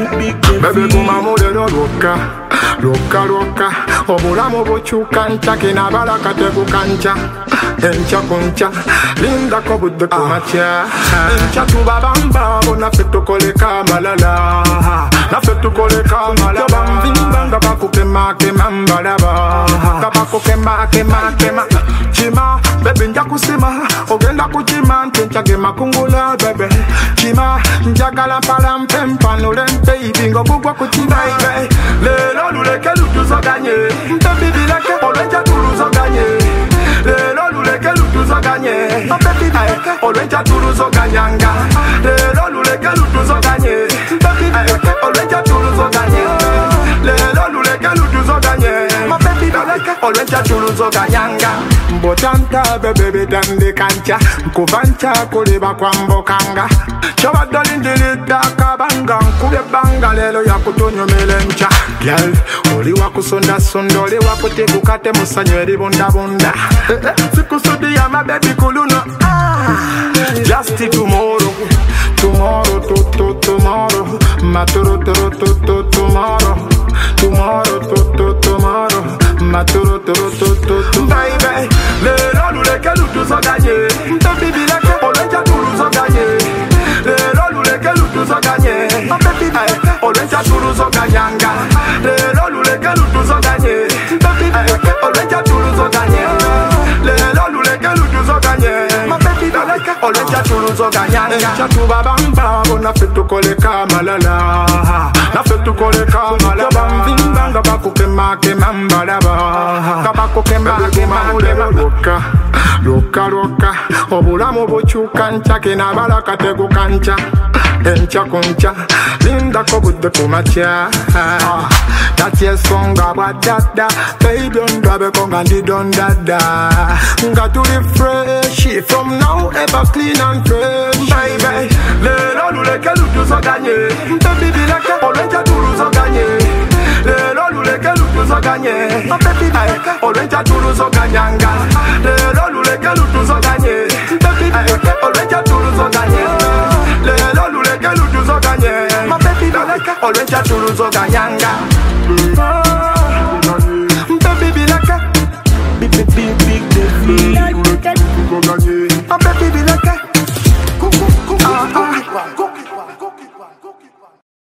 Bebe kuma mulero lwoka lwoka lwoka obulamu bukyuka nkya kinabala kategu kankya enkya ku nkya lindako budde ku makya enkya tuba bambabo naffe tukoleka amalala naffe tukoleka amalala bamvimba nga bakukemakema mbalaba nga bakukemakema kima bebe nja kusima ogenda kukima nti nkyagema kungula bebe kima njagala mpala mpempanule mpeibi ng'ogugwa ku kibaibe lero luleke lutuzoganye mpebi bileke olwenja tuluzoganye lero luleke lutuzoganye mpebi bileke olwenja tuluzoganyanga lero luleke lutuzoganye mpebi bileke olwenja tuluzoganye lero luleke lutuzoganye mpebi bileke olwenja tuluzoganyanga mbotanta bebe bitande kancha nkuvancha kuleba kwambokanga chobadde olindilidde akabanga nkubye ebbanga leero yakutonyomera enkya gyal oli wakusondasonda oli wakutegukate musanyu eribundabunda sikusudi yamabebi kuluno just tomorrow tomorrow tomorrow maturuturu tomorrow tomorrow tomorrow maturuturu baby lero luleke lutuzoganye mpebi bileke olwenja tuluzoganye lero luleke lutuzoganye mpebi bileke olwenja tuluzoganyanga lero luleke lutuzoganye mpebi bileke olwenja tuluzoganye lero luleke lutuzoganye mpebi bileke olwenja tuluzoganyanga enkya tuba bambabo naffe tukoleka amalala naffe tukoleka amalala bamvimba nga bakukemakema mbalaba nga bakukemakema lwoka lwoka lwoka obulamu bukyuka nkya kinabala kategu kankya enkya ku nkya lindako budde ku makya tati ensonga bwadadda baby ondabeko nga ndidondadda nga tuli fresh from now ever clean and fresh baby lero luleke lutuzoganye mpebi bileke olwenja tuluzoganye lero luleke lutuzoganye mpebi bileke olwenja tuluzoganyanga lero luleke lutuzoganye mpebi bileke olwenja tuluzoganye lero luleke lutuzoganye mpebi bileke olwenja tuluzoganyanga